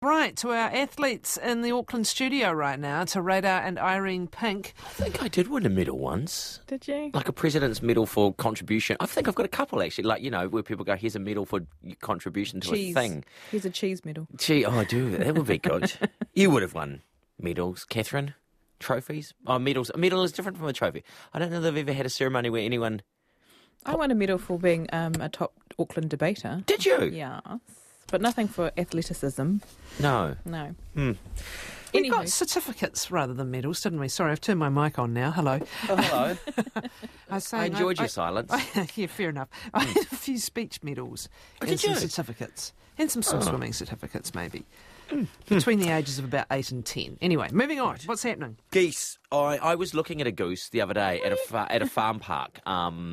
Right, to our athletes in the Auckland studio right now, to Radar and Irene Pink. I think I did win a medal once. Did you? Like a president's medal for contribution. I think I've got a couple, actually. Like, you know, where people go, here's a medal for your contribution to a thing. Here's a cheese medal. I do. That would be good. You would have won medals, Catherine. Trophies. Oh, medals. A medal is different from a trophy. I don't know that I've ever had a ceremony where anyone... I won a medal for being a top Auckland debater. Did you? Yes. But nothing for athleticism. No. No. We got certificates rather than medals, didn't we? Sorry, I've turned my mic on now. Hello. Oh, hello. I enjoyed your silence. Yeah, fair enough. I had a few speech medals and some certificates. And some swimming certificates, maybe. Between the ages of about 8 and 10. Anyway, moving on. What's happening? Geese. I was looking at a goose the other day at a farm park.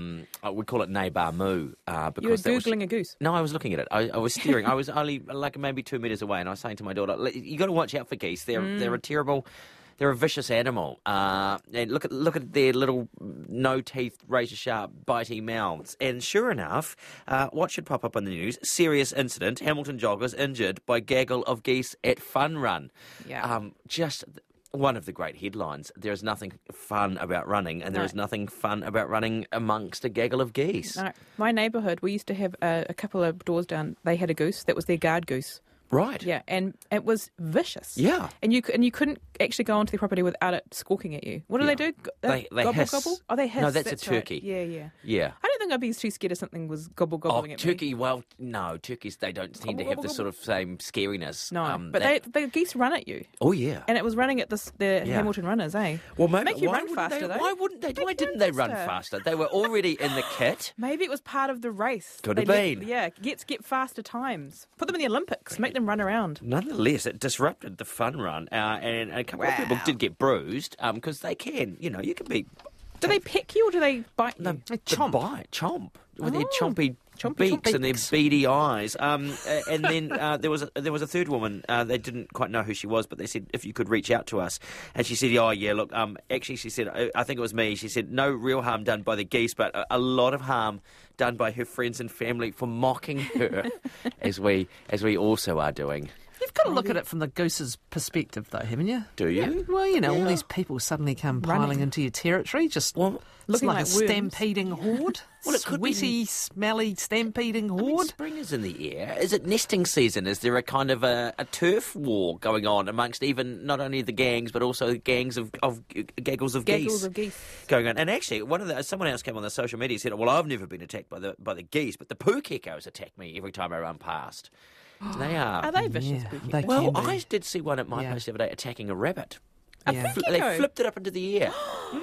We call it Neighbour Moo. Because you were Googling a goose? No, I was looking at it. I was steering. I was only like maybe 2 metres away, and I was saying to my daughter, you got to watch out for geese. They're a terrible... They're a vicious animal. And look at their little no-teeth, razor-sharp, bitey mouths. And sure enough, what should pop up on the news? Serious incident. Hamilton joggers injured by gaggle of geese at Fun Run. Yeah. Just one of the great headlines. There is nothing fun about running, and there is nothing fun about running amongst a gaggle of geese. No. My neighbourhood, we used to have a couple of doors down. They had a goose. That was their guard goose. Right. Yeah, and it was vicious. Yeah. And you couldn't actually go onto the property without it squawking at you. What do they do? They gobble, hiss. gobble? Oh, they hiss. No, that's a right. turkey. Yeah. Yeah. I don't think I'd be too scared if something was gobbling at turkey, me. well, no, turkeys, they don't tend to have the sort of same scariness. No, but the geese run at you. Oh, yeah. And it was running at the Hamilton runners, eh? Well, maybe, Make you why run wouldn't faster, they, though. Why wouldn't they? Why didn't they run faster? They were already in the kit. Maybe it was part of the race. Could have been. Get faster times. Put them in the Olympics. Make them run around. Nonetheless, it disrupted the fun run, and a couple of people did get bruised because they can, you can be... Do they peck you or do they bite you? No, they chomp. With their chompy beaks and their beady eyes. And then there was a third woman. They didn't quite know who she was, but they said if you could reach out to us. And she said, "Oh yeah, look. Actually, she said, I think it was me. She said no real harm done by the geese, but a lot of harm done by her friends and family for mocking her, as we also are doing." You've got to look at it from the goose's perspective, though, haven't you? Do you? Yeah. Well, all these people suddenly come piling into your territory, just looking like a worms. stampeding horde. Well, it could sweaty, smelly, stampeding horde. Spring is in the air. Is it nesting season? Is there a kind of a turf war going on amongst even not only the gangs but also gangs of gaggles of geese going on? And actually, someone else came on the social media and said, "Well, I've never been attacked by the geese, but the poo geckos attack me every time I run past." So they are. Are they vicious? They Well, can be. I did see one at my place the other day attacking a rabbit. Yeah. They flipped it up into the air.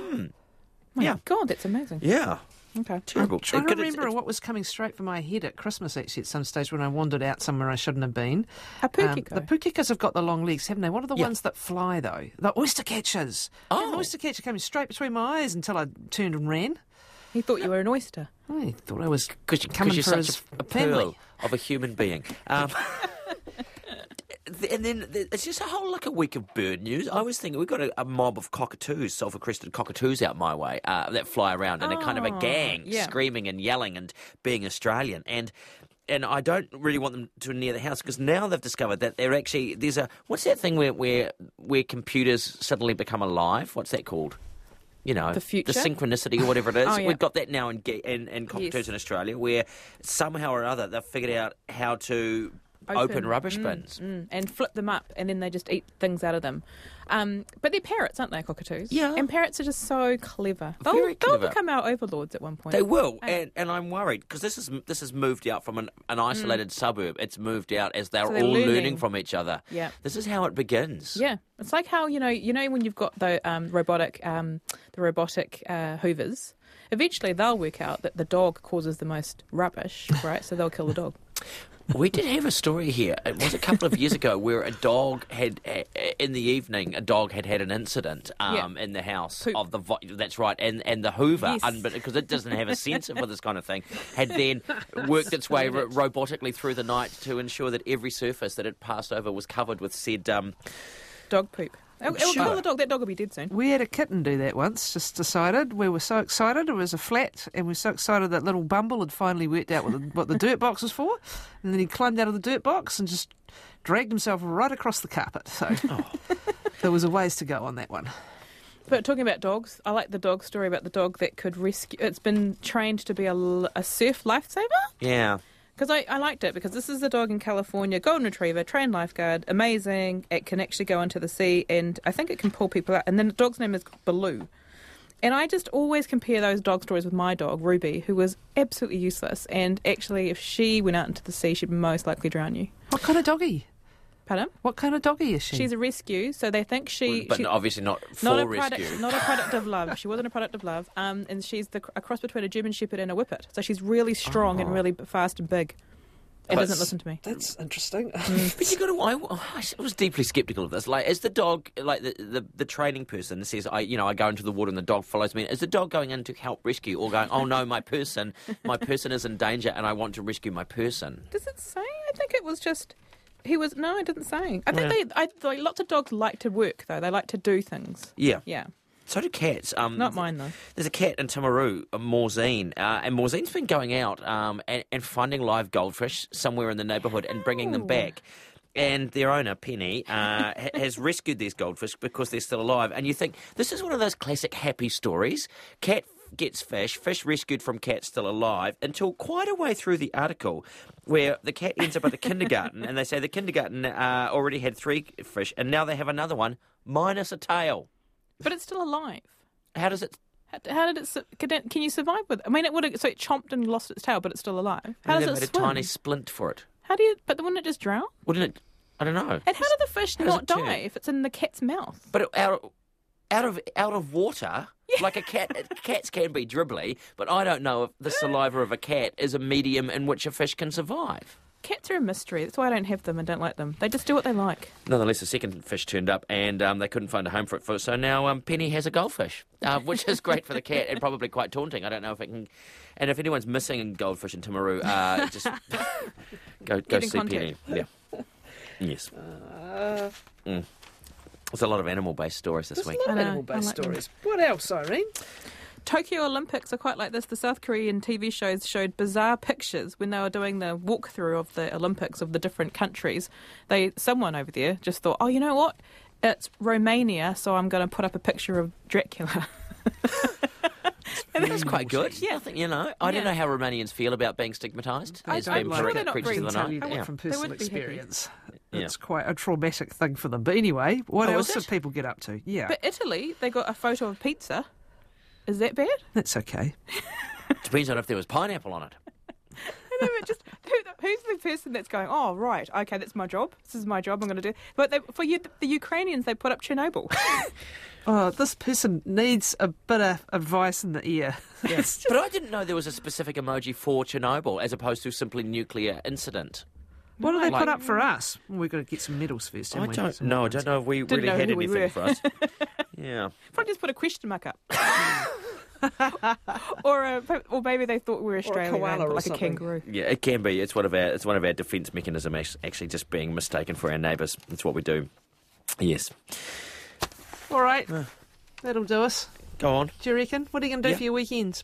My God, that's amazing. Yeah. Okay. Terrible. I'm trying to remember what was coming straight for my head at Christmas, actually, at some stage when I wandered out somewhere I shouldn't have been. A pukeko. The pukekos have got the long legs, haven't they? What are the ones that fly, though? The oyster catchers. Oh. An oyster catcher came straight between my eyes until I turned and ran. He thought you were an oyster. I thought I was Because coming you're for such his a family. pearl of a human being. And then it's just a week of bird news. I was thinking we've got a mob of cockatoos, sulphur-crested cockatoos out my way that fly around in a kind of a gang, screaming and yelling and being Australian. And I don't really want them to near the house because now they've discovered that they're actually what's that thing where computers suddenly become alive? What's that called? The future? The synchronicity or whatever it is. Oh, yeah. We've got that now in cockatoos in Australia, where somehow or other they've figured out how to open rubbish bins. And flip them up, and then they just eat things out of them. But they're parrots, aren't they, cockatoos? Yeah. And parrots are just so clever. Very clever. They'll become our overlords at one point. They will, and I'm worried because this has moved out from an isolated suburb. It's moved out as they're So they're all learning. learning from each other. Yeah. This is how it begins. Yeah, it's like how you know when you've got the robotic hoovers. Eventually, they'll work out that the dog causes the most rubbish, right? So they'll kill the dog. We did have a story here. It was a couple of years ago where a dog had, in the evening, had an incident in the house Poop. of the. That's right, and the Hoover, Yes. because it doesn't have a sensor for this kind of thing, had then worked its way robotically through the night to ensure that every surface that it passed over was covered with said Dog poop. It will Sure. kill the dog. That dog will be dead soon. We had a kitten do that once, just decided. We were so excited. It was a flat, and we were so excited that little Bumble had finally worked out what the dirt box was for. And then he climbed out of the dirt box and just dragged himself right across the carpet. So there was a ways to go on that one. But talking about dogs, I like the dog story about the dog that could rescue. It's been trained to be a surf lifesaver. Yeah. Because I liked it, because this is a dog in California, golden retriever, trained lifeguard, amazing. It can actually go into the sea, and I think it can pull people out. And then the dog's name is Baloo. And I just always compare those dog stories with my dog, Ruby, who was absolutely useless. And actually, if she went out into the sea, she'd most likely drown you. What kind of doggy? Pardon? What kind of doggy is she? She's a rescue, so they think But obviously not for rescue. Not a product of love. She wasn't a product of love. And she's a cross between a German Shepherd and a Whippet. So she's really strong and really fast and big. It doesn't listen to me. That's interesting. But you got to. I was deeply sceptical of this. Like, is the dog, like the training person says, I go into the water and the dog follows me. Is the dog going in to help rescue, or going, oh no, my person is in danger and I want to rescue my person? Does it say? I think it was just. No, it didn't say. I think lots of dogs like to work though. They like to do things. Yeah. Yeah. So do cats. Not mine, though. There's a cat in Timaru, Morzine, and Morzine's been going out and finding live goldfish somewhere in the neighbourhood and bringing them back. And their owner, Penny, has rescued these goldfish because they're still alive. And you think, this is one of those classic happy stories. Cat gets fish rescued from cat still alive, until quite a way through the article where the cat ends up at the kindergarten and they say the kindergarten already had 3 fish and now they have another one minus a tail. But it's still alive. How does it? How did it? Can you survive with it? I mean, it chomped and lost its tail, but it's still alive. How does it made swim? a tiny splint for it. How do you? But wouldn't it just drown? Wouldn't it? I don't know. And how did the fish not die if it's in the cat's mouth? But out of water, like a cat. Cats can be dribbly, but I don't know if the saliva of a cat is a medium in which a fish can survive. Cats are a mystery. That's why I don't have them and don't like them. They just do what they like. Nonetheless, the second fish turned up and they couldn't find a home for it. So now Penny has a goldfish, which is great for the cat and probably quite taunting. I don't know if it can... And if anyone's missing a goldfish in Timaru, just go see contact. Penny. Yeah. Yes. There's a lot of animal-based stories this week. There's a lot of animal-based stories. What else, Irene? Tokyo Olympics are quite like this. The South Korean TV shows showed bizarre pictures when they were doing the walkthrough of the Olympics of the different countries. Someone over there just thought, oh, you know what? It's Romania, so I'm going to put up a picture of Dracula. And that's quite good. Yeah. I don't know how Romanians feel about being stigmatised. I'm sure they're not very from personal experience. Yeah. It's quite a traumatic thing for them. But anyway, what else did people get up to? Yeah. But Italy, they got a photo of pizza. Is that bad? That's okay. Depends on if there was pineapple on it. No, but just who's the person that's going, oh, right, okay, that's my job. This is my job, I'm going to do it. But the Ukrainians, they put up Chernobyl. Oh, this person needs a bit of advice in the ear. Yes. But I didn't know there was a specific emoji for Chernobyl as opposed to simply nuclear incident. What do they put up for us? Well, we've got to get some medals first, haven't we? I don't know if we really had anything for us. Yeah. Probably just put a question mark up. or maybe they thought we were Australian, like a kangaroo. Yeah, it can be. It's one of our defence mechanisms, actually just being mistaken for our neighbours. That's what we do. Yes. All right. That'll do us. Go on. Do you reckon? What are you going to do for your weekends?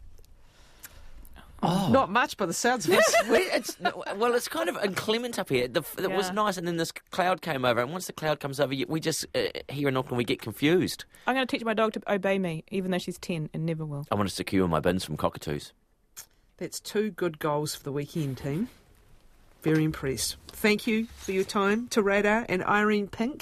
Oh. Not much by the sounds of it. It's kind of inclement up here. It was nice, and then this cloud came over, and once the cloud comes over, we just, here in Auckland, we get confused. I'm going to teach my dog to obey me, even though she's 10 and never will. I want to secure my bins from cockatoos. That's 2 good goals for the weekend, team. Very impressed. Thank you for your time to Radar and Irene Pink.